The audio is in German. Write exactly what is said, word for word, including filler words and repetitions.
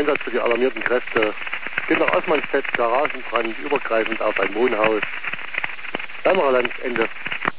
Einsatz für die alarmierten Kräfte. Geht nach Osmanstedt, Garagenbrand, übergreifend auf ein Wohnhaus. Dämmererland, Ende.